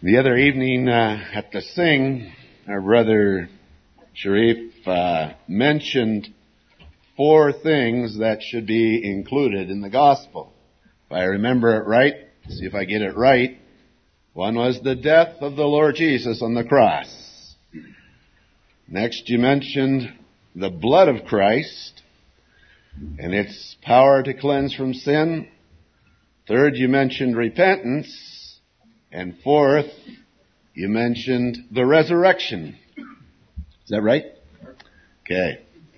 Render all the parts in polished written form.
The other evening at the Sing, our brother Sharif mentioned 4 things that should be included in the gospel. If I remember it right, see if I get it right. One was the death of the Lord Jesus on the cross. Next, you mentioned the blood of Christ and its power to cleanse from sin. Third, you mentioned repentance. And fourth, you mentioned the resurrection. Is that right? Okay.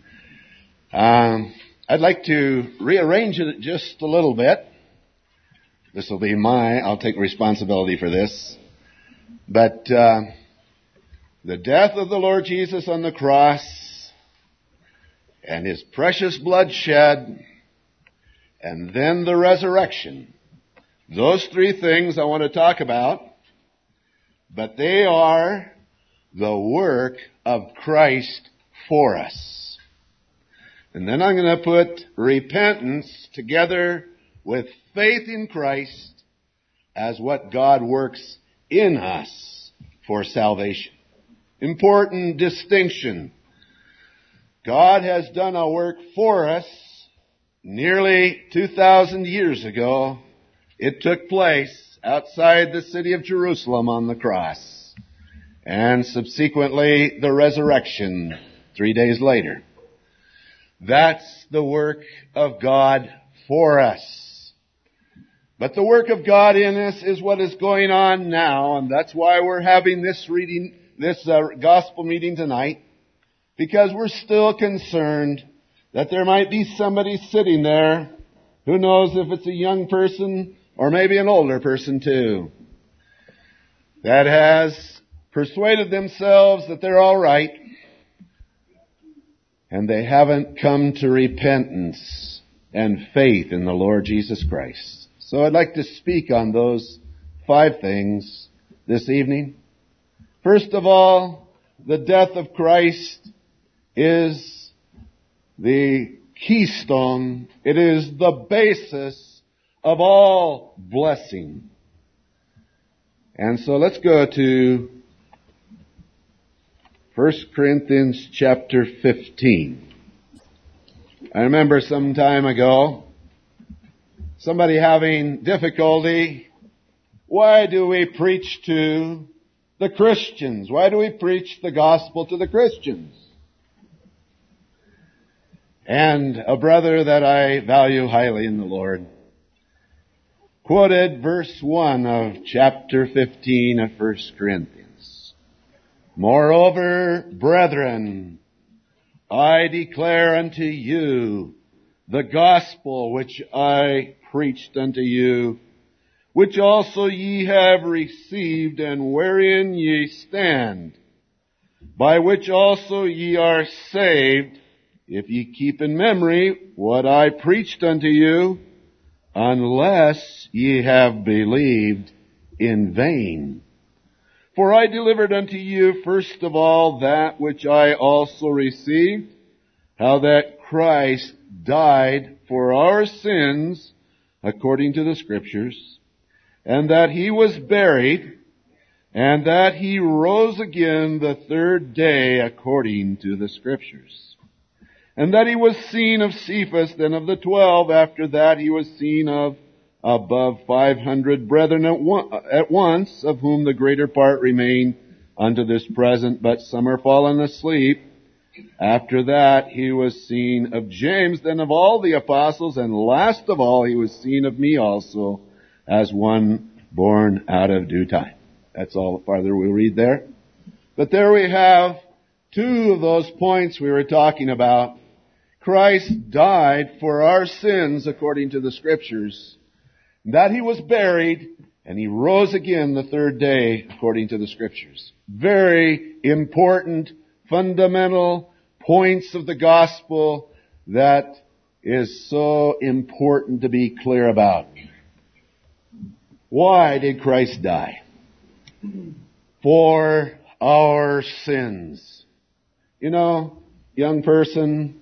I'd like to rearrange it just a little bit. This will be I'll take responsibility for this. But the death of the Lord Jesus on the cross and His precious blood shed and then the resurrection. Those 3 things I want to talk about, but they are the work of Christ for us. And then I'm going to put repentance together with faith in Christ as what God works in us for salvation. Important distinction. God has done a work for us nearly 2,000 years ago. It took place outside the city of Jerusalem on the cross, and subsequently the resurrection 3 days later. That's the work of God for us. But the work of God in us is what is going on now, and that's why we're having this gospel meeting tonight, because we're still concerned that there might be somebody sitting there, who knows if it's a young person or maybe an older person too, that has persuaded themselves that they're all right, and they haven't come to repentance and faith in the Lord Jesus Christ. So I'd like to speak on those 5 things this evening. First of all, the death of Christ is the keystone. It is the basis of all blessing. And so let's go to 1 Corinthians chapter 15. I remember some time ago, somebody having difficulty. Why do we preach to the Christians? Why do we preach the gospel to the Christians? And a brother that I value highly in the Lord quoted verse 1 of chapter 15 of 1 Corinthians. Moreover, brethren, I declare unto you the gospel which I preached unto you, which also ye have received, and wherein ye stand, by which also ye are saved, if ye keep in memory what I preached unto you, unless ye have believed in vain. For I delivered unto you first of all that which I also received, how that Christ died for our sins according to the Scriptures, and that He was buried, and that He rose again the 3rd day according to the Scriptures. And that He was seen of Cephas, then of the 12. After that He was seen of above 500 brethren at once, of whom the greater part remain unto this present, but some are fallen asleep. After that He was seen of James, then of all the apostles, and last of all He was seen of me also, as one born out of due time. That's all farther we'll read there. But there we have 2 of those points we were talking about. Christ died for our sins according to the Scriptures, that He was buried, and He rose again the 3rd day according to the Scriptures. Very important, fundamental points of the gospel that is so important to be clear about. Why did Christ die? For our sins. You know, young person,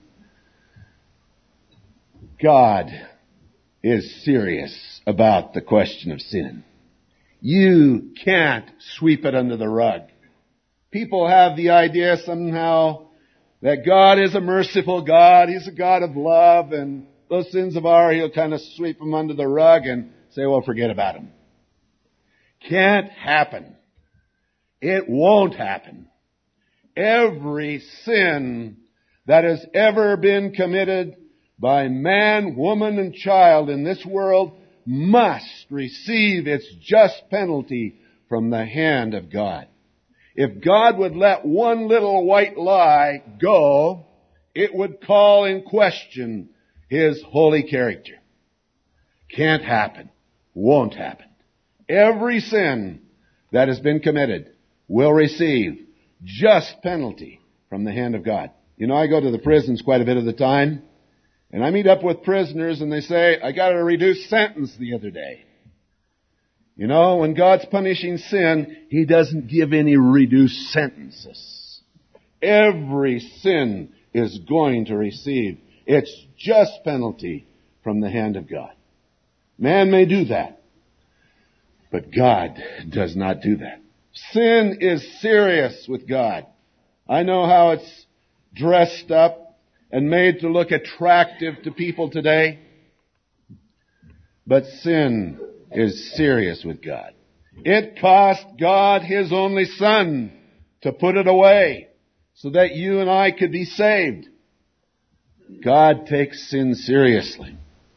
God is serious about the question of sin. You can't sweep it under the rug. People have the idea somehow that God is a merciful God. He's a God of love, and those sins of ours, He'll kind of sweep them under the rug and say, well, forget about them. Can't happen. It won't happen. Every sin that has ever been committed by man, woman, and child in this world must receive its just penalty from the hand of God. If God would let one little white lie go, it would call in question His holy character. Can't happen. Won't happen. Every sin that has been committed will receive just penalty from the hand of God. You know, I go to the prisons quite a bit of the time, and I meet up with prisoners and they say, I got a reduced sentence the other day. You know, when God's punishing sin, He doesn't give any reduced sentences. Every sin is going to receive its just penalty from the hand of God. Man may do that, but God does not do that. Sin is serious with God. I know how it's dressed up and made to look attractive to people today, but sin is serious with God. It cost God His only Son to put it away so that you and I could be saved. God takes sin seriously.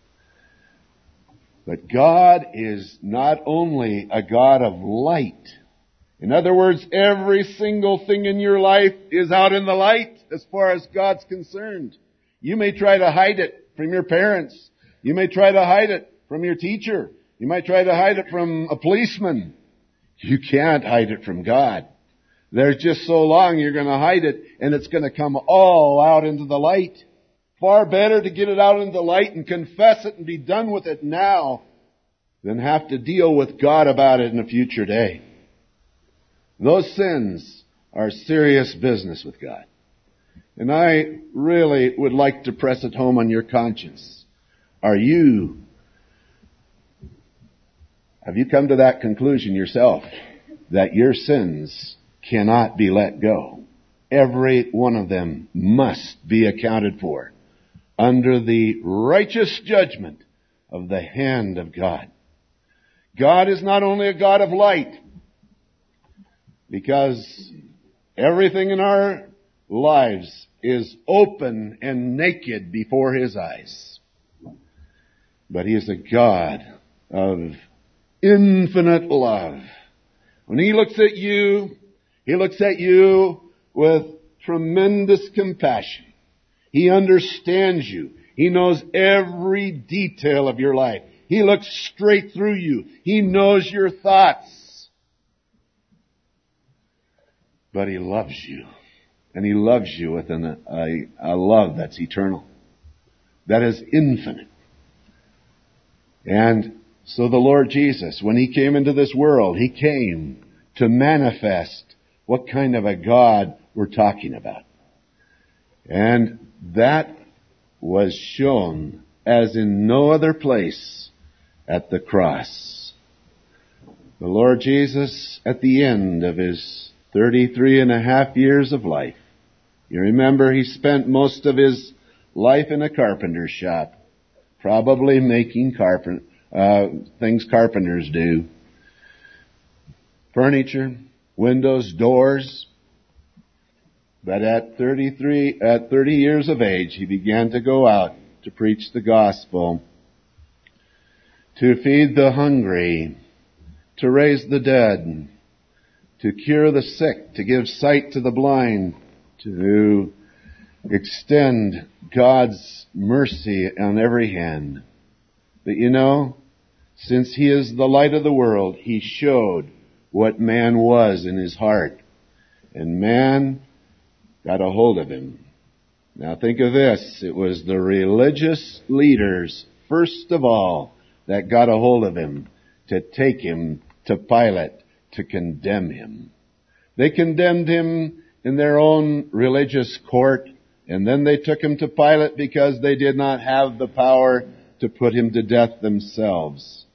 But God is not only a God of light. In other words, every single thing in your life is out in the light as far as God's concerned. You may try to hide it from your parents. You may try to hide it from your teacher. You might try to hide it from a policeman. You can't hide it from God. There's just so long you're going to hide it, and it's going to come all out into the light. Far better to get it out into the light and confess it and be done with it now than have to deal with God about it in a future day. Those sins are serious business with God. And I really would like to press it home on your conscience. Have you come to that conclusion yourself that your sins cannot be let go? Every one of them must be accounted for under the righteous judgment of the hand of God. God is not only a God of light, because everything in our lives is open and naked before His eyes, but He is a God of infinite love. When He looks at you with tremendous compassion. He understands you. He knows every detail of your life. He looks straight through you. He knows your thoughts. But He loves you. And He loves you with a love that's eternal. That is infinite. And so the Lord Jesus, when He came into this world, He came to manifest what kind of a God we're talking about. And that was shown as in no other place at the cross. The Lord Jesus, at the end of His 33 and a half years of life, you remember He spent most of His life in a carpenter's shop, probably making things carpenters do. Furniture, windows, doors. But at 30 years of age, He began to go out to preach the gospel, to feed the hungry, to raise the dead, to cure the sick, to give sight to the blind, to extend God's mercy on every hand. But you know, since He is the light of the world, He showed what man was in his heart. And man got a hold of Him. Now think of this. It was the religious leaders, first of all, that got a hold of Him to take Him to Pilate to condemn Him. They condemned Him in their own religious court, and then they took Him to Pilate because they did not have the power to put Him to death themselves.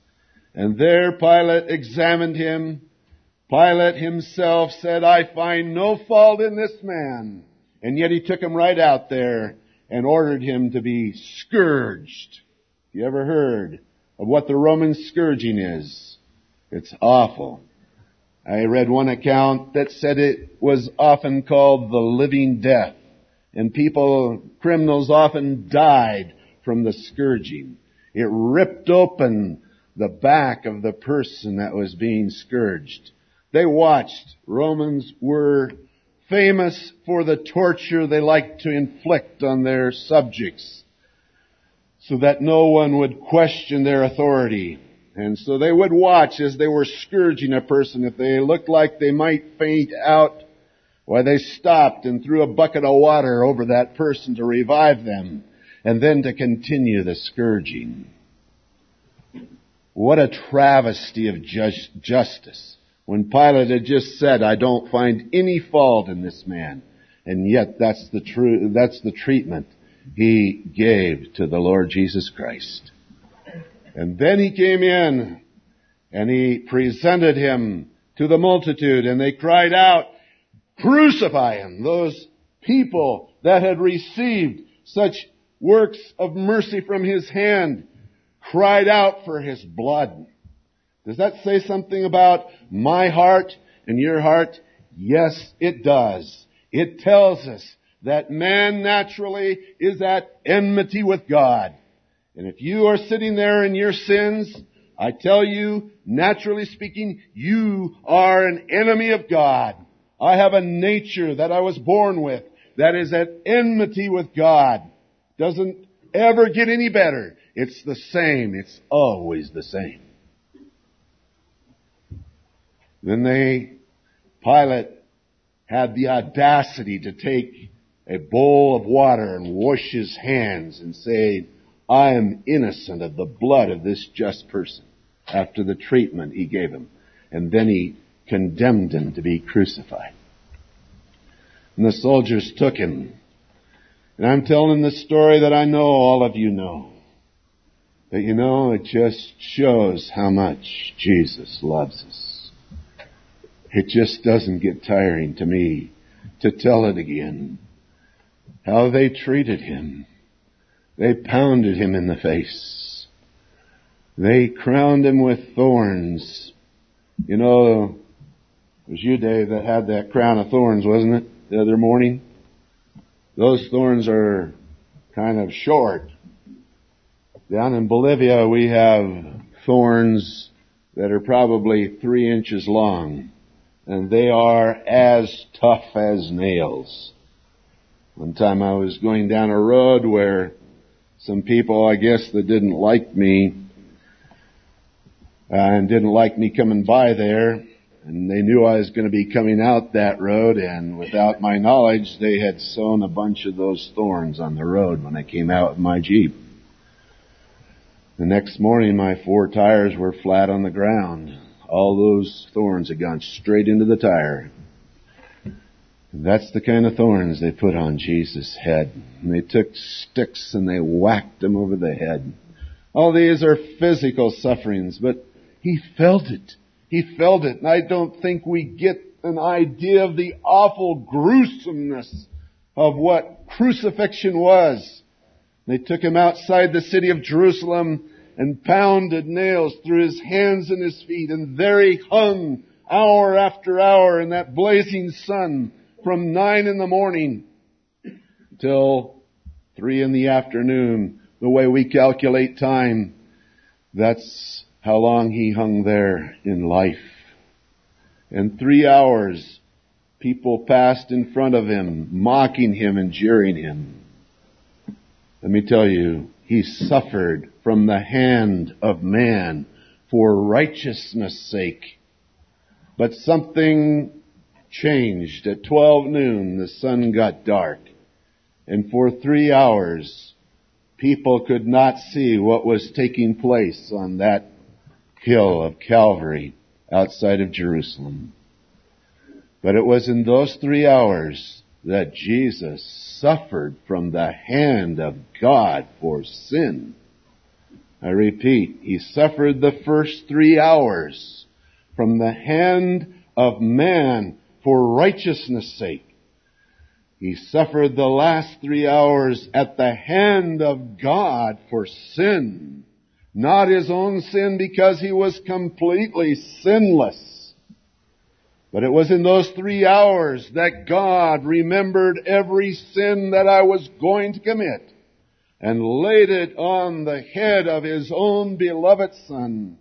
And there Pilate examined him. Pilate himself said, I find no fault in this man. And yet he took him right out there and ordered him to be scourged. You ever heard of what the Roman scourging is? It's awful. I read one account that said it was often called the living death. And criminals often died from the scourging. It ripped open the back of the person that was being scourged. They watched. Romans were famous for the torture they liked to inflict on their subjects so that no one would question their authority. And so they would watch as they were scourging a person. If they looked like they might faint out, why, they stopped and threw a bucket of water over that person to revive them and then to continue the scourging. What a travesty of justice. When Pilate had just said, I don't find any fault in this man. And yet that's the treatment he gave to the Lord Jesus Christ. And then he came in and he presented him to the multitude, and they cried out, crucify him. Those people that had received such works of mercy from his hand cried out for his blood. Does that say something about my heart and your heart? Yes, it does. It tells us that man naturally is at enmity with God. And if you are sitting there in your sins, I tell you, naturally speaking, you are an enemy of God. I have a nature that I was born with that is at enmity with God. Doesn't ever get any better. It's the same. It's always the same. Then Pilate had the audacity to take a bowl of water and wash his hands and say, I am innocent of the blood of this just person, after the treatment he gave him. And then he condemned him to be crucified. And the soldiers took him. And I'm telling the story that I know all of you know. But it just shows how much Jesus loves us. It just doesn't get tiring to me to tell it again. How they treated him. They pounded him in the face. They crowned him with thorns. It was you, Dave, that had that crown of thorns, wasn't it, the other morning? Those thorns are kind of short. Down in Bolivia, we have thorns that are probably 3 inches long, and they are as tough as nails. One time I was going down a road where some people, I guess, that didn't like me and didn't like me coming by there, and they knew I was going to be coming out that road, and without my knowledge, they had sown a bunch of those thorns on the road when I came out with my Jeep. The next morning, my 4 tires were flat on the ground. All those thorns had gone straight into the tire. And that's the kind of thorns they put on Jesus' head. And they took sticks and they whacked him over the head. All these are physical sufferings, but he felt it. He felt it. And I don't think we get an idea of the awful gruesomeness of what crucifixion was. They took him outside the city of Jerusalem and pounded nails through his hands and his feet. And there he hung hour after hour in that blazing sun from 9 in the morning till 3 in the afternoon. The way we calculate time, that's how long he hung there in life. And 3 hours, people passed in front of him, mocking him and jeering him. Let me tell you, he suffered from the hand of man for righteousness' sake. But something changed. At 12 noon, the sun got dark. And for 3 hours, people could not see what was taking place on that hill of Calvary outside of Jerusalem. But it was in those 3 hours that Jesus suffered from the hand of God for sin. I repeat, He suffered the first 3 hours from the hand of man for righteousness' sake. He suffered the last 3 hours at the hand of God for sin. Not His own sin, because He was completely sinless. But it was in those 3 hours that God remembered every sin that I was going to commit and laid it on the head of His own beloved Son.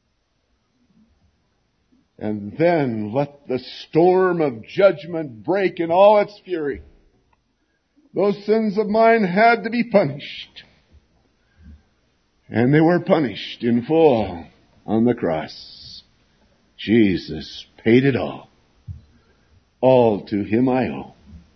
And then let the storm of judgment break in all its fury. Those sins of mine had to be punished. And they were punished in full on the cross. Jesus paid it all. All to Him I owe.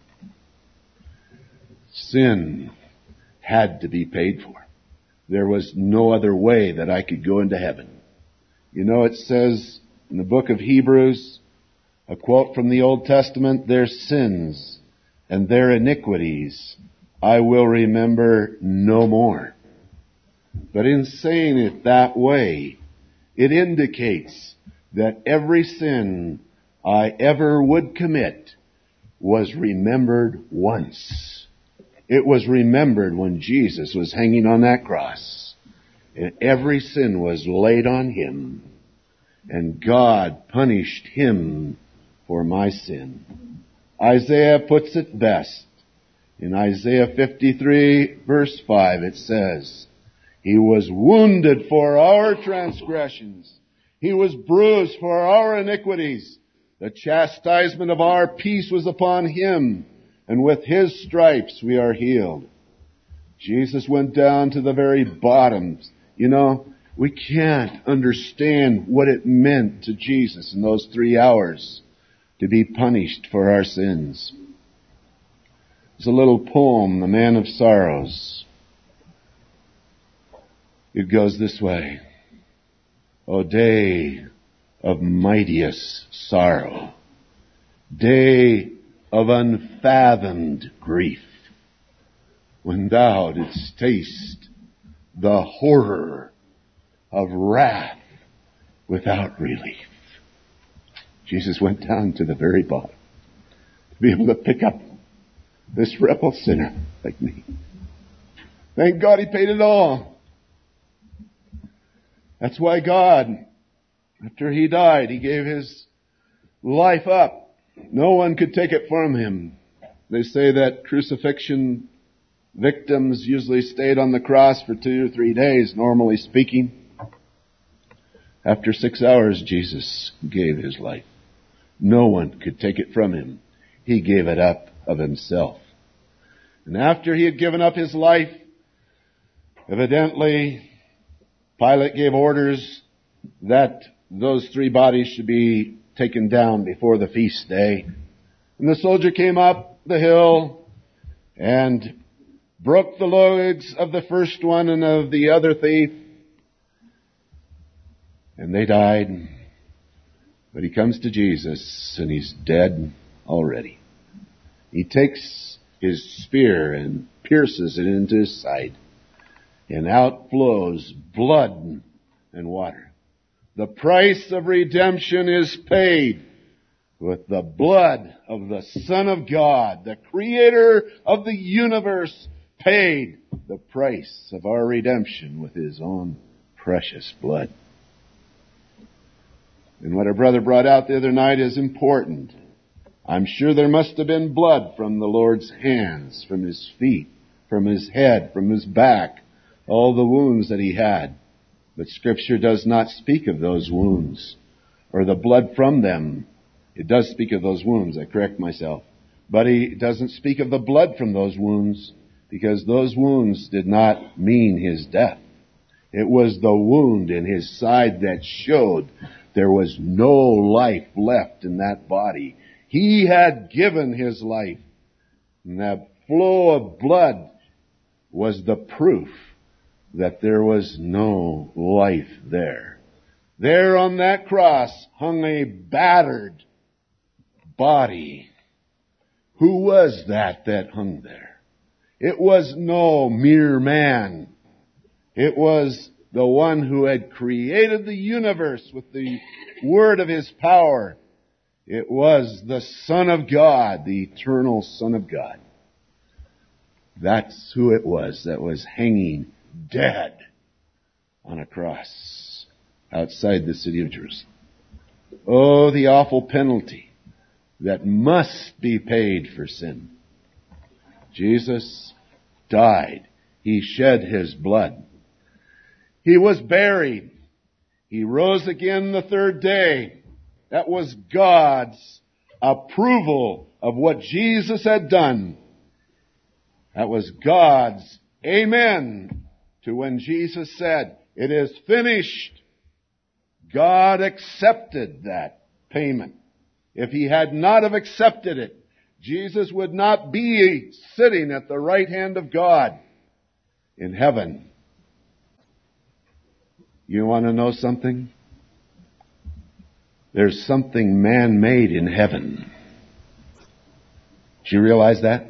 Sin had to be paid for. There was no other way that I could go into heaven. You know, it says in the book of Hebrews, a quote from the Old Testament, their sins and their iniquities I will remember no more. But in saying it that way, it indicates that every sin I ever would commit was remembered once. It was remembered when Jesus was hanging on that cross. And every sin was laid on Him. And God punished Him for my sin. Isaiah puts it best. In Isaiah 53 verse 5 it says, He was wounded for our transgressions. He was bruised for our iniquities. The chastisement of our peace was upon Him, and with His stripes we are healed. Jesus went down to the very bottoms. You know, we can't understand what it meant to Jesus in those 3 hours to be punished for our sins. There's a little poem, The Man of Sorrows. It goes this way. O day of mightiest sorrow, day of unfathomed grief, when thou didst taste the horror of wrath without relief. Jesus went down to the very bottom to be able to pick up this rebel sinner like me. Thank God He paid it all. That's why God, after He died, He gave His life up. No one could take it from Him. They say that crucifixion victims usually stayed on the cross for 2 or 3 days, normally speaking. After 6 hours, Jesus gave His life. No one could take it from Him. He gave it up of Himself. And after He had given up His life, evidently, Pilate gave orders that those 3 bodies should be taken down before the feast day. And the soldier came up the hill and broke the legs of the first one and of the other thief. And they died. But he comes to Jesus and He's dead already. He takes His spear and pierces it into His side. And out flows blood and water. The price of redemption is paid with the blood of the Son of God, the Creator of the universe, paid the price of our redemption with His own precious blood. And what our brother brought out the other night is important. I'm sure there must have been blood from the Lord's hands, from His feet, from His head, from His back, all the wounds that He had. But Scripture does not speak of those wounds or the blood from them. It does speak of those wounds, I correct myself. But He doesn't speak of the blood from those wounds, because those wounds did not mean His death. It was the wound in His side that showed there was no life left in that body. He had given His life. And that flow of blood was the proof that there was no life there. There on that cross hung a battered body. Who was that hung there? It was no mere man. It was the one who had created the universe with the word of his power. It was the Son of God, the eternal Son of God. That's who it was that was hanging dead on a cross outside the city of Jerusalem. Oh, the awful penalty that must be paid for sin. Jesus died. He shed his blood. He was buried. He rose again the third day. That was God's approval of what Jesus had done. That was God's amen to when Jesus said, "It is finished." God accepted that payment. If he had not have accepted it, Jesus would not be sitting at the right hand of God in heaven. You want to know something? There's something man-made in heaven. Do you realize that?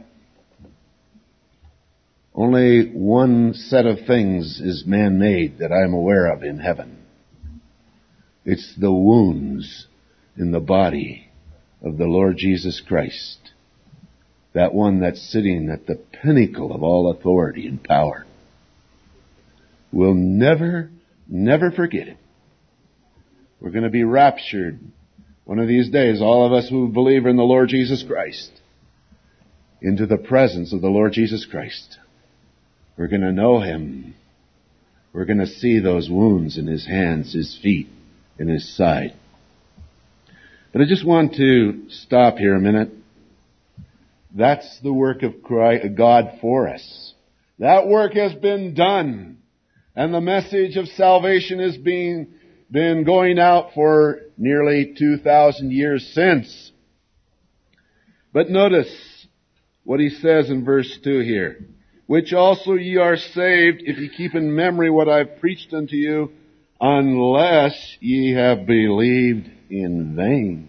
Only one set of things is man-made that I'm aware of in heaven. It's the wounds in the body of the Lord Jesus Christ. That one that's sitting at the pinnacle of all authority and power. We'll never forget it. We're going to be raptured one of these days, all of us who believe in the Lord Jesus Christ, into the presence of the Lord Jesus Christ. We're going to know him. We're going to see those wounds in his hands, his feet, in his side. But I just want to stop here a minute. That's the work of God for us. That work has been done. And the message of salvation has been going out for nearly 2,000 years since. But notice what he says in verse 2 here. Which also ye are saved, if ye keep in memory what I've preached unto you, unless ye have believed in vain.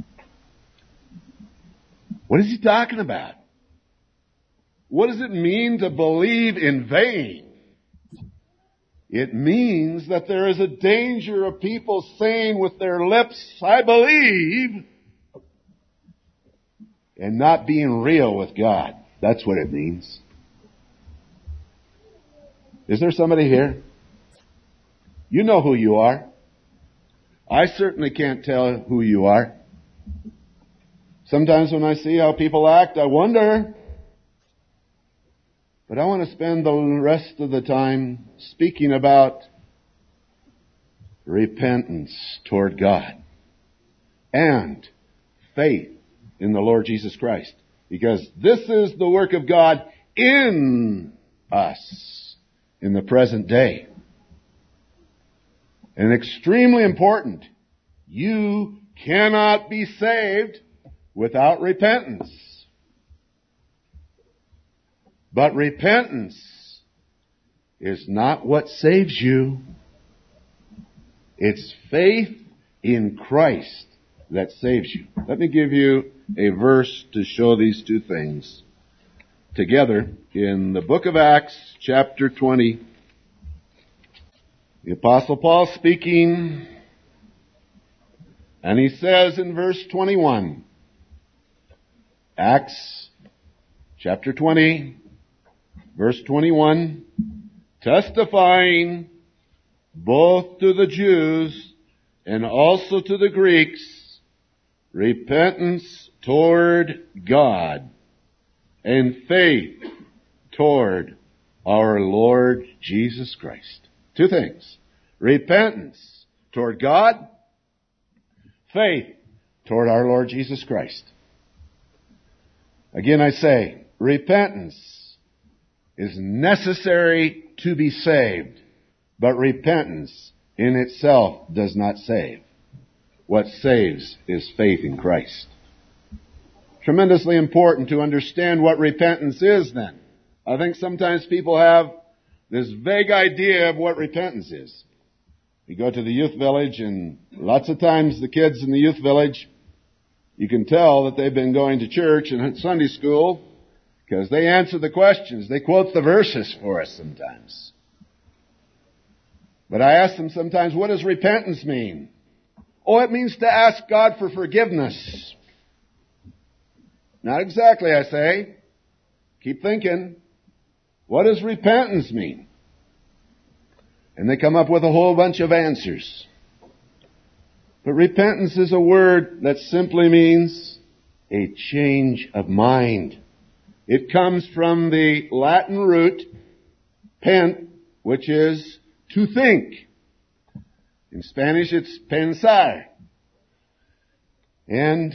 What is he talking about? What does it mean to believe in vain? It means that there is a danger of people saying with their lips, "I believe," and not being real with God. That's what it means. Is there somebody here? You know who you are. I certainly can't tell who you are. Sometimes when I see how people act, I wonder. But I want to spend the rest of the time speaking about repentance toward God and faith in the Lord Jesus Christ. Because this is the work of God in us in the present day. And extremely important, you cannot be saved without repentance. But repentance is not what saves you. It's faith in Christ that saves you. Let me give you a verse to show these two things together in the book of Acts, chapter 20. The Apostle Paul speaking, and he says in verse 21, Acts chapter 20, verse 21, testifying both to the Jews and also to the Greeks, repentance toward God and faith toward our Lord Jesus Christ. Two things. Repentance toward God, faith toward our Lord Jesus Christ. Again I say, repentance is necessary to be saved, but repentance in itself does not save. What saves is faith in Christ. Tremendously important to understand what repentance is then. I think sometimes people have this vague idea of what repentance is. You go to the youth village, and lots of times the kids in the youth village, you can tell that they've been going to church and Sunday school because they answer the questions. They quote the verses for us sometimes. But I ask them sometimes, what does repentance mean? Oh, it means to ask God for forgiveness. Not exactly, I say. Keep thinking. What does repentance mean? And they come up with a whole bunch of answers. But repentance is a word that simply means a change of mind. It comes from the Latin root, pent, which is to think. In Spanish, it's pensar. And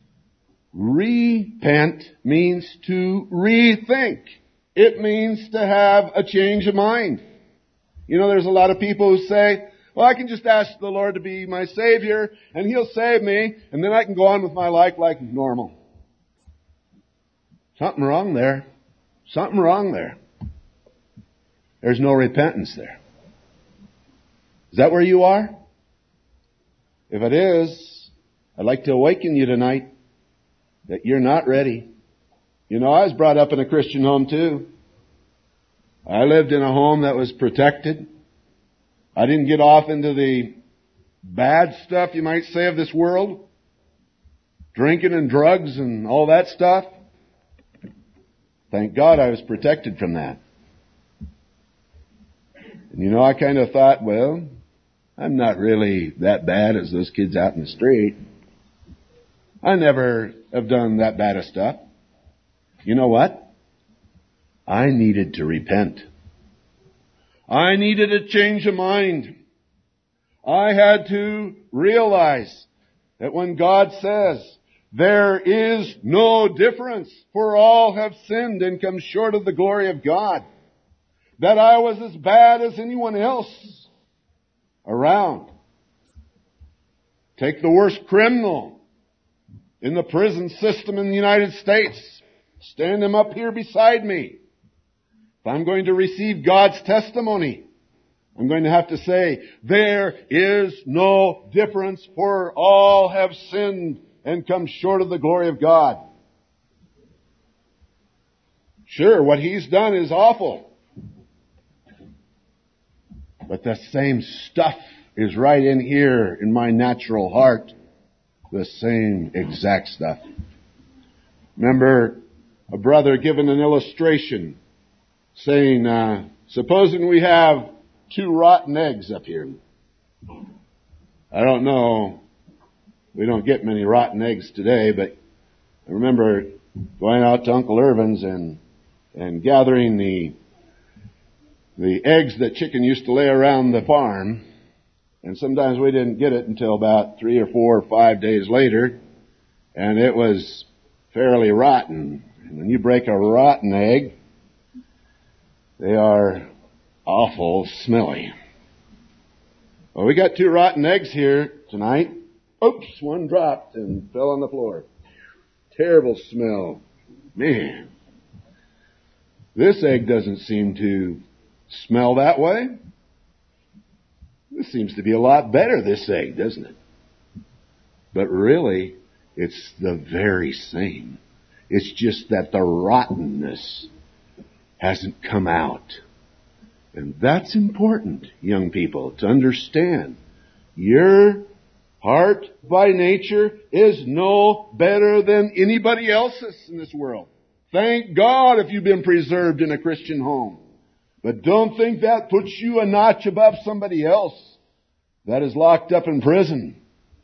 repent means to rethink. It means to have a change of mind. You know, there's a lot of people who say, well, I can just ask the Lord to be my Savior, and He'll save me, and then I can go on with my life like normal. Something wrong there. Something wrong there. There's no repentance there. Is that where you are? If it is, I'd like to awaken you tonight that you're not ready. You know, I was brought up in a Christian home too. I lived in a home that was protected. I didn't get off into the bad stuff, you might say, of this world. Drinking and drugs and all that stuff. Thank God I was protected from that. And you know, I kind of thought, well, I'm not really that bad as those kids out in the street. I never have done that bad of stuff. You know what? I needed to repent. I needed a change of mind. I had to realize that when God says, there is no difference, for all have sinned and come short of the glory of God, that I was as bad as anyone else around. Take the worst criminal in the prison system in the United States. Stand him up here beside me. If I'm going to receive God's testimony, I'm going to have to say, there is no difference, for all have sinned and come short of the glory of God. Sure, what he's done is awful. But the same stuff is right in here in my natural heart. The same exact stuff. Remember a brother giving an illustration saying, supposing we have 2 rotten eggs up here. I don't know. We don't get many rotten eggs today, but I remember going out to Uncle Irvin's and gathering the eggs that chicken used to lay around the farm. And sometimes we didn't get it until about 3 or 4 or 5 days later. And it was fairly rotten. And when you break a rotten egg, they are awful smelly. Well, we got 2 rotten eggs here tonight. Oops, one dropped and fell on the floor. Terrible smell. Man. This egg doesn't seem to smell that way. This seems to be a lot better, this egg, doesn't it? But really, it's the very same. It's just that the rottenness hasn't come out. And that's important, young people, to understand. Your heart by nature is no better than anybody else's in this world. Thank God if you've been preserved in a Christian home. But don't think that puts you a notch above somebody else that is locked up in prison.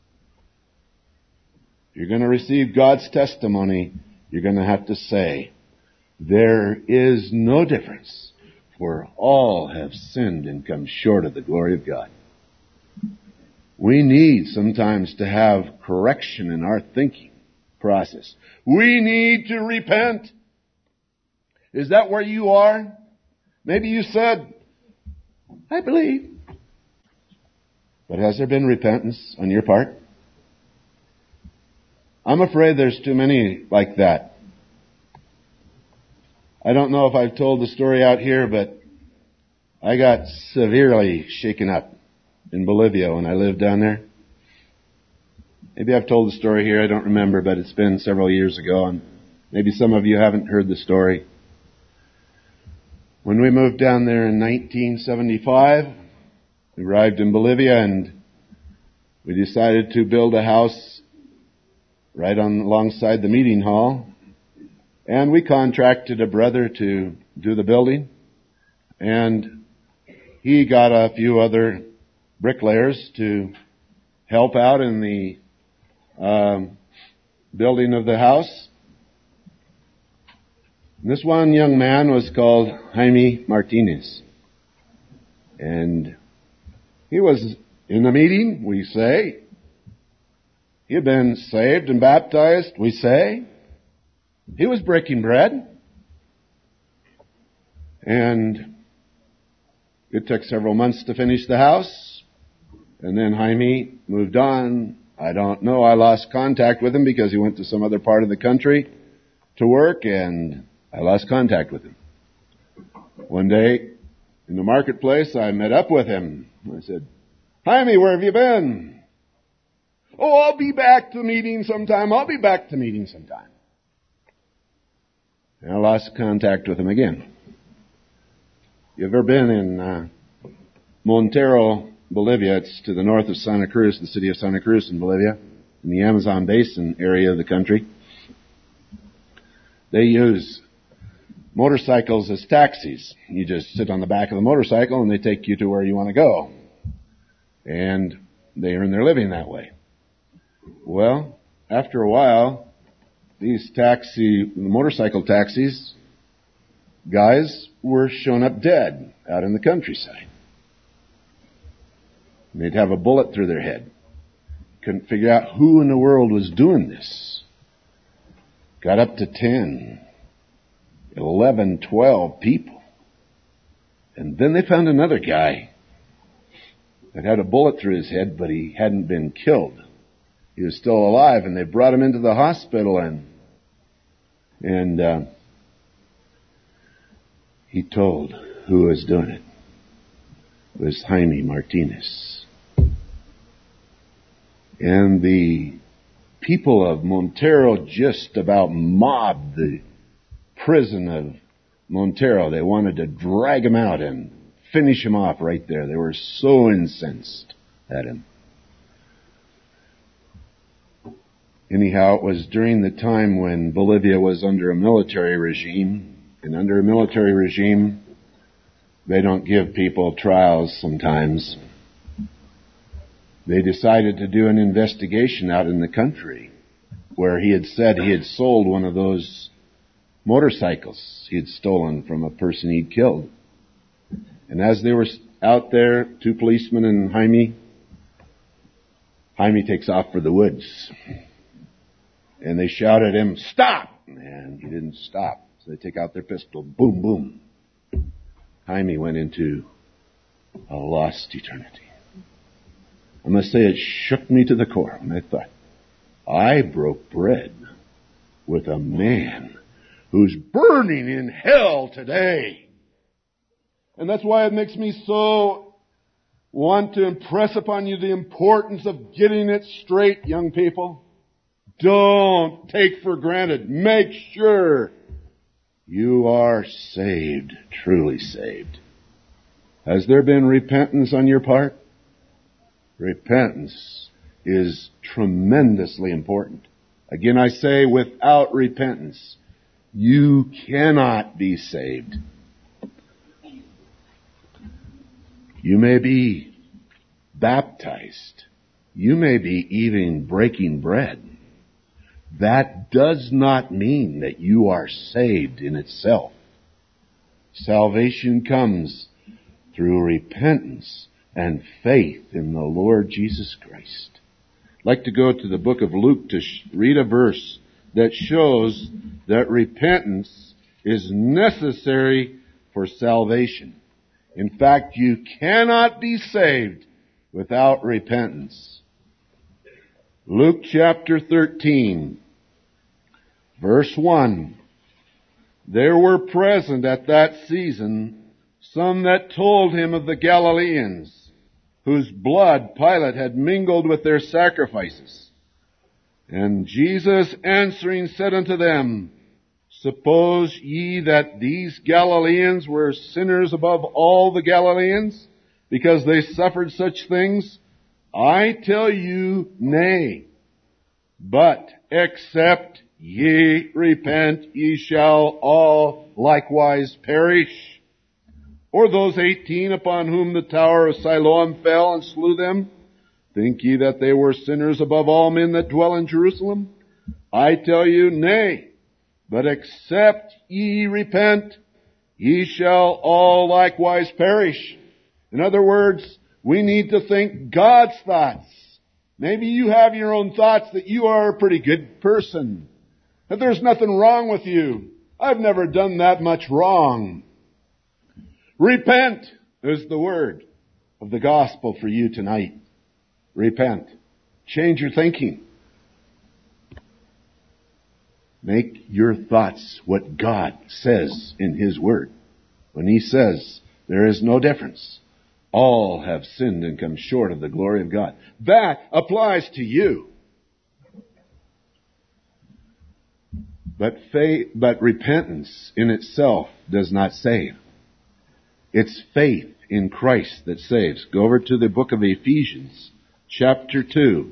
If you're going to receive God's testimony, you're going to have to say, there is no difference, for all have sinned and come short of the glory of God. We need sometimes to have correction in our thinking process. We need to repent. Is that where you are? Maybe you said, I believe. But has there been repentance on your part? I'm afraid there's too many like that. I don't know if I've told the story out here, but I got severely shaken up in Bolivia when I lived down there. Maybe I've told the story here, I don't remember, but it's been several years ago, and maybe some of you haven't heard the story. When we moved down there in 1975, We arrived in Bolivia and we decided to build a house right alongside the meeting hall. And we contracted a brother to do the building. And he got a few other bricklayers to help out in the building of the house. And this one young man was called Jaime Martinez. And he was in the meeting, we say. He had been saved and baptized, we say. He was breaking bread. And it took several months to finish the house. And then Jaime moved on. I don't know. I lost contact with him because he went to some other part of the country to work, and I lost contact with him. One day, in the marketplace, I met up with him. I said, Jaime, where have you been? Oh, I'll be back to the meeting sometime. And I lost contact with him again. You ever been in Montero, Bolivia? It's to the north of Santa Cruz, the city of Santa Cruz in Bolivia, in the Amazon basin area of the country. They use motorcycles as taxis. You just sit on the back of the motorcycle and they take you to where you want to go. And they earn their living that way. Well, after a while, these motorcycle taxis guys were shown up dead out in the countryside. And they'd have a bullet through their head. Couldn't figure out who in the world was doing this. Got up to 10, 11, 12 people. And then they found another guy that had a bullet through his head, but he hadn't been killed. He was still alive, and they brought him into the hospital, and he told who was doing it. It was Jaime Martinez. And the people of Montero just about mobbed the prison of Montero. They wanted to drag him out and finish him off right there. They were so incensed at him. Anyhow, it was during the time when Bolivia was under a military regime. And under a military regime, they don't give people trials sometimes. They decided to do an investigation out in the country where he had said he had sold one of those motorcycles he had stolen from a person he'd killed. And as they were out there, two policemen and Jaime takes off for the woods. And they shout at him, "Stop!" And he didn't stop. So they take out their pistol. Boom, boom. Jaime went into a lost eternity. I must say it shook me to the core. And I thought, I broke bread with a man who's burning in hell today. And that's why it makes me so want to impress upon you the importance of getting it straight, young people. Don't take for granted. Make sure you are saved, truly saved. Has there been repentance on your part? Repentance is tremendously important. Again, I say, without repentance, you cannot be saved. You may be baptized. You may be even breaking bread. That does not mean that you are saved in itself. Salvation comes through repentance and faith in the Lord Jesus Christ. I'd like to go to the book of Luke to read a verse that shows that repentance is necessary for salvation. In fact, you cannot be saved without repentance. Luke chapter 13, verse 1. There were present at that season some that told him of the Galileans, whose blood Pilate had mingled with their sacrifices. And Jesus answering said unto them, Suppose ye that these Galileans were sinners above all the Galileans? because they suffered such things? I tell you, nay. But except ye repent, ye shall all likewise perish. Or those 18 upon whom the tower of Siloam fell and slew them, think ye that they were sinners above all men that dwell in Jerusalem? I tell you, nay. But except ye repent, ye shall all likewise perish. In other words, we need to think God's thoughts. Maybe you have your own thoughts that you are a pretty good person, that there's nothing wrong with you. I've never done that much wrong. Repent is the word of the gospel for you tonight. Repent. Change your thinking. Make your thoughts what God says in His Word. When He says there is no difference, all have sinned and come short of the glory of God. That applies to you. But repentance in itself does not save. It's faith in Christ that saves. Go over to the book of Ephesians, chapter 2,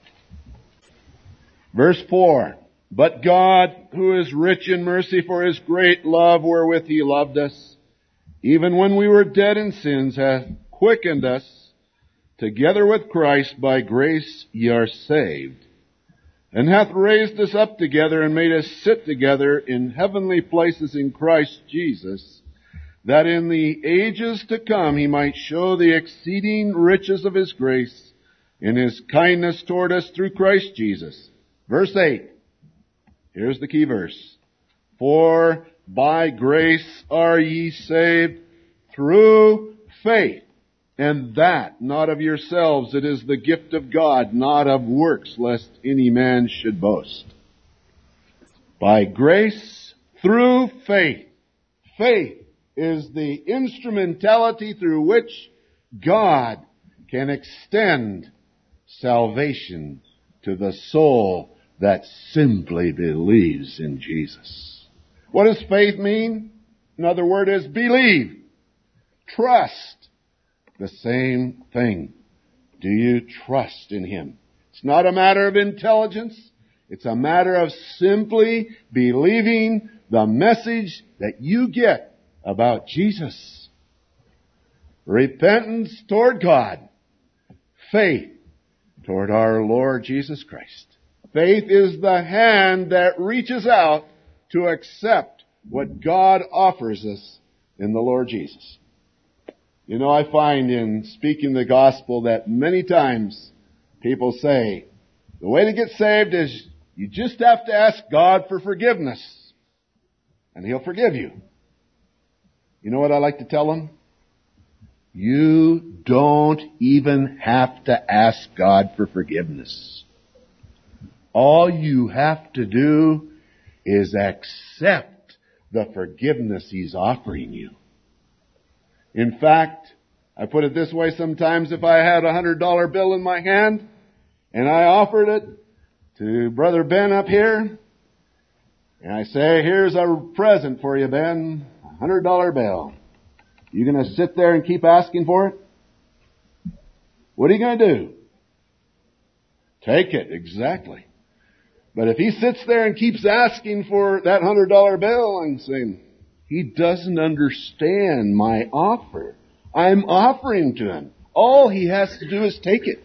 verse 4. But God, who is rich in mercy for His great love wherewith He loved us, even when we were dead in sins, hath quickened us together with Christ. By grace ye are saved, and hath raised us up together and made us sit together in heavenly places in Christ Jesus, that in the ages to come He might show the exceeding riches of His grace in His kindness toward us through Christ Jesus. Verse 8. Here's the key verse. For by grace are ye saved through faith, and that not of yourselves. It is the gift of God, not of works, lest any man should boast. By grace through faith. Faith is the instrumentality through which God can extend salvation to the soul that simply believes in Jesus. What does faith mean? Another word is believe. Trust. The same thing. Do you trust in Him? It's not a matter of intelligence. It's a matter of simply believing the message that you get about Jesus. Repentance toward God. Faith toward our Lord Jesus Christ. Faith is the hand that reaches out to accept what God offers us in the Lord Jesus. You know, I find in speaking the gospel that many times people say, the way to get saved is you just have to ask God for forgiveness, and He'll forgive you. You know what I like to tell them? You don't even have to ask God for forgiveness. All you have to do is accept the forgiveness He's offering you. In fact, I put it this way, sometimes if I had a $100 bill in my hand and I offered it to Brother Ben up here, and I say, here's a present for you, Ben, a $100 bill. You going to sit there and keep asking for it? What are you going to do? Take it, exactly. But if he sits there and keeps asking for that $100 bill, I'm saying, he doesn't understand my offer. I'm offering to him. All he has to do is take it.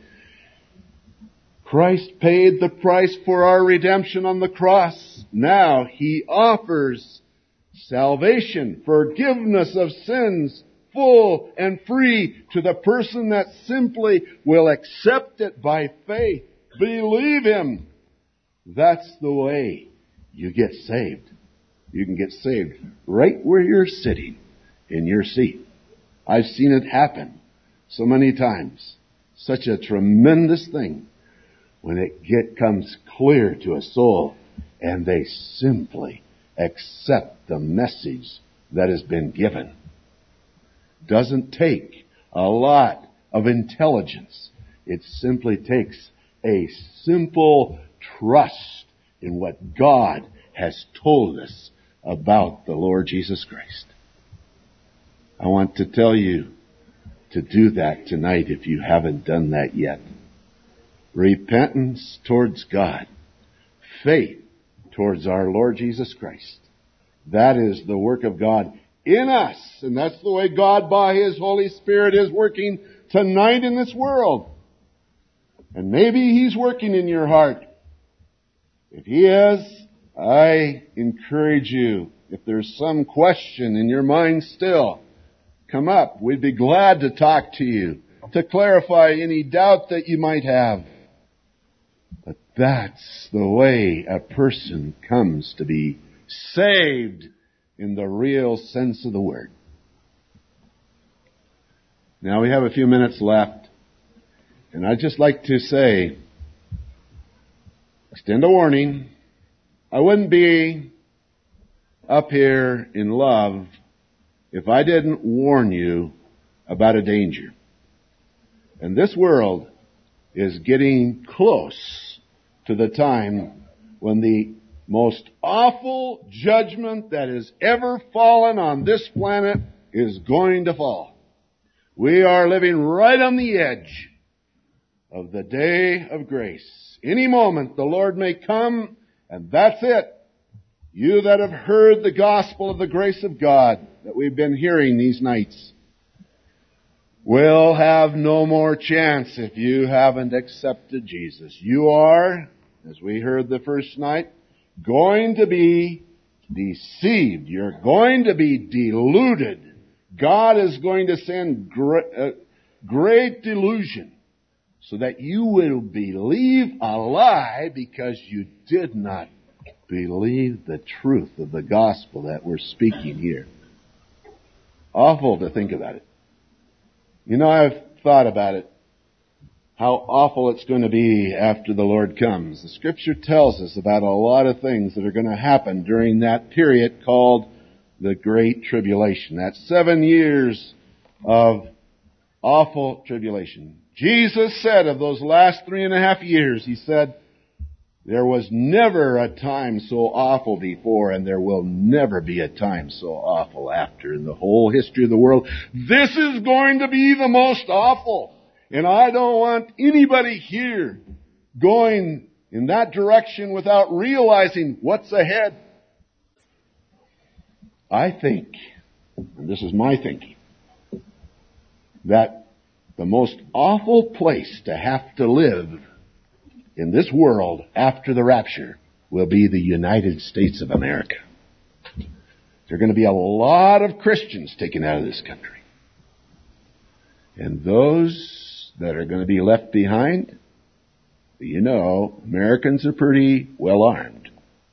Christ paid the price for our redemption on the cross. Now He offers salvation, forgiveness of sins, full and free to the person that simply will accept it by faith. Believe Him. That's the way you get saved. You can get saved right where you're sitting in your seat. I've seen it happen so many times. Such a tremendous thing when it comes clear to a soul and they simply accept the message that has been given. Doesn't take a lot of intelligence. It simply takes a simple trust in what God has told us about the Lord Jesus Christ. I want to tell you to do that tonight if you haven't done that yet. Repentance towards God. Faith towards our Lord Jesus Christ. That is the work of God in us. And that's the way God, by His Holy Spirit, is working tonight in this world. And maybe He's working in your heart. If He is, I encourage you, if there's some question in your mind still, come up. We'd be glad to talk to you, to clarify any doubt that you might have. But that's the way a person comes to be saved in the real sense of the word. Now we have a few minutes left, and I'd just like to say, extend a warning. I wouldn't be up here in love if I didn't warn you about a danger. And this world is getting close to the time when the most awful judgment that has ever fallen on this planet is going to fall. We are living right on the edge of the day of grace. Any moment the Lord may come, and that's it. You that have heard the gospel of the grace of God that we've been hearing these nights will have no more chance if you haven't accepted Jesus. You are, as we heard the first night, going to be deceived. You're going to be deluded. God is going to send great delusion so that you will believe a lie because you did not believe the truth of the gospel that we're speaking here. Awful to think about it. You know, I've thought about it, how awful it's going to be after the Lord comes. The Scripture tells us about a lot of things that are going to happen during that period called the Great Tribulation. That's 7 years of awful tribulation. Jesus said of those last 3.5 years, He said, there was never a time so awful before, and there will never be a time so awful after in the whole history of the world. This is going to be the most awful. And I don't want anybody here going in that direction without realizing what's ahead. I think, and this is my thinking, that the most awful place to have to live in this world after the rapture will be the United States of America. There are going to be a lot of Christians taken out of this country. And those that are going to be left behind, you know, Americans are pretty well armed.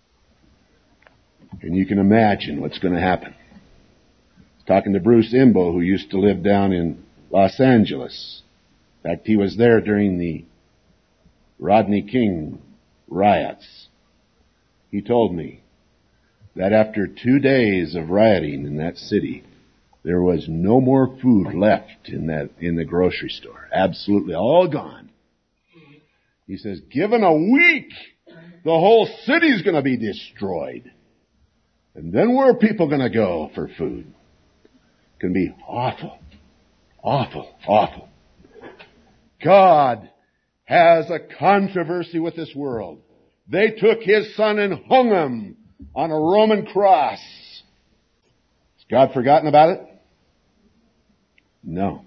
And you can imagine what's going to happen. I was talking to Bruce Imbo, who used to live down in Los Angeles. In fact, he was there during the Rodney King riots. He told me that after 2 days of rioting in that city, there was no more food left in the grocery store. Absolutely all gone. He says, given a week, the whole city's going to be destroyed. And then where are people going to go for food? It's going to be awful. Awful. Awful. God has a controversy with this world. They took His Son and hung Him on a Roman cross. Has God forgotten about it? No.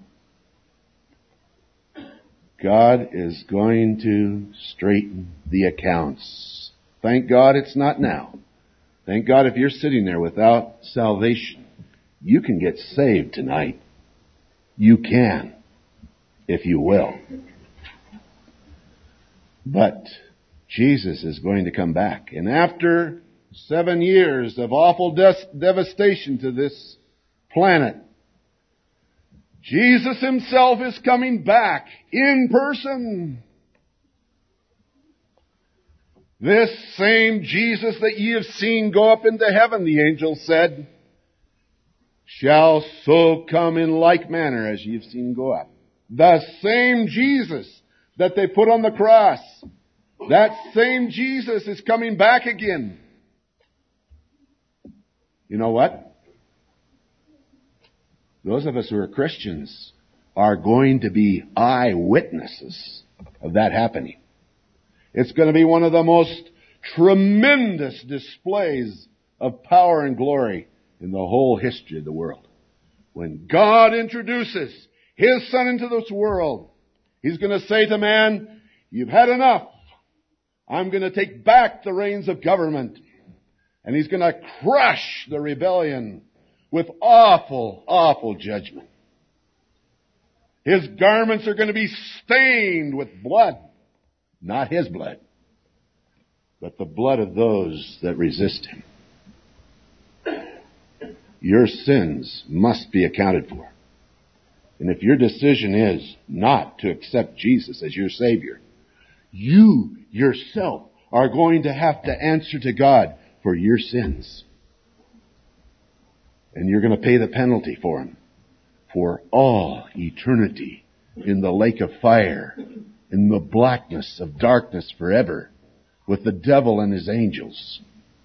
God is going to straighten the accounts. Thank God it's not now. Thank God if you're sitting there without salvation, you can get saved tonight. You can, if you will. But Jesus is going to come back. And after 7 years of awful devastation to this planet, Jesus Himself is coming back in person. This same Jesus that ye have seen go up into heaven, the angel said, shall so come in like manner as ye have seen go up. The same Jesus that they put on the cross, that same Jesus is coming back again. You know what? Those of us who are Christians are going to be eyewitnesses of that happening. It's going to be one of the most tremendous displays of power and glory in the whole history of the world. When God introduces His Son into this world, He's going to say to man, you've had enough. I'm going to take back the reins of government. And He's going to crush the rebellion with awful, awful judgment. His garments are going to be stained with blood. Not His blood, but the blood of those that resist Him. Your sins must be accounted for. And if your decision is not to accept Jesus as your Savior, you yourself are going to have to answer to God for your sins. And you're going to pay the penalty for them for all eternity in the lake of fire, in the blackness of darkness forever, with the devil and his angels.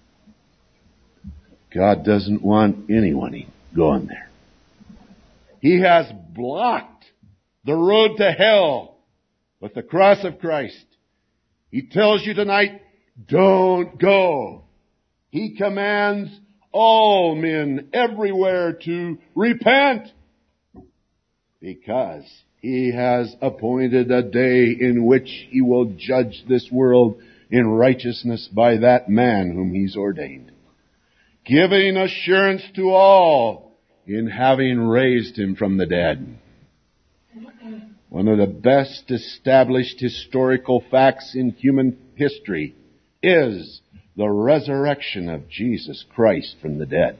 God doesn't want anyone going there. He has blocked the road to hell with the cross of Christ. He tells you tonight, don't go. He commands all men everywhere to repent, because He has appointed a day in which He will judge this world in righteousness by that man whom He's ordained, giving assurance to all in having raised Him from the dead. One of the best established historical facts in human history is the resurrection of Jesus Christ from the dead.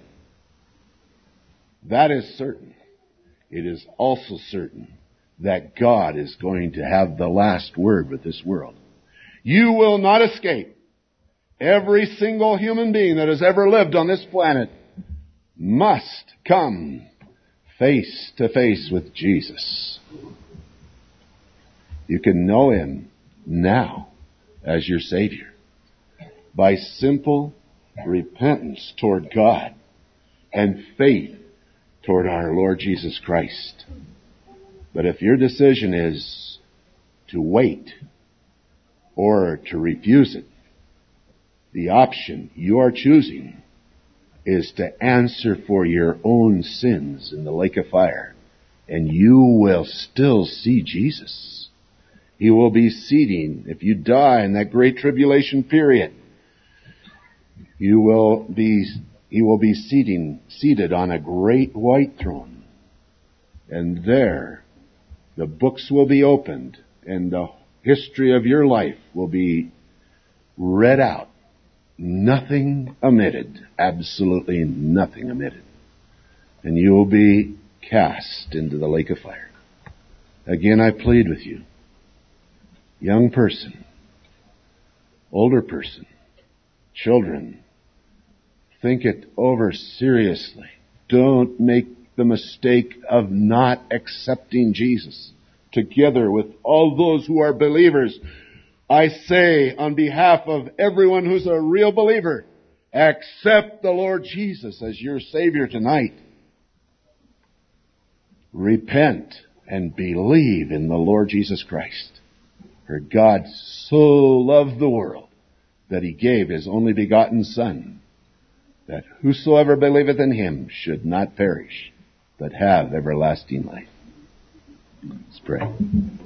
That is certain. It is also certain that God is going to have the last word with this world. You will not escape. Every single human being that has ever lived on this planet must come face to face with Jesus. You can know Him now as your Savior by simple repentance toward God and faith toward our Lord Jesus Christ. But if your decision is to wait or to refuse it, the option you are choosing is to answer for your own sins in the lake of fire. And you will still see Jesus. He will be seating, if you die in that great tribulation period, He will be seated on a great white throne. And there, the books will be opened, and the history of your life will be read out. Nothing omitted. Absolutely nothing omitted. And you will be cast into the lake of fire. Again, I plead with you, young person, older person, children, think it over seriously. Don't make the mistake of not accepting Jesus together with all those who are believers. I say on behalf of everyone who's a real believer, accept the Lord Jesus as your Savior tonight. Repent and believe in the Lord Jesus Christ. For God so loved the world that He gave His only begotten Son, that whosoever believeth in Him should not perish, but have everlasting life. Let's pray.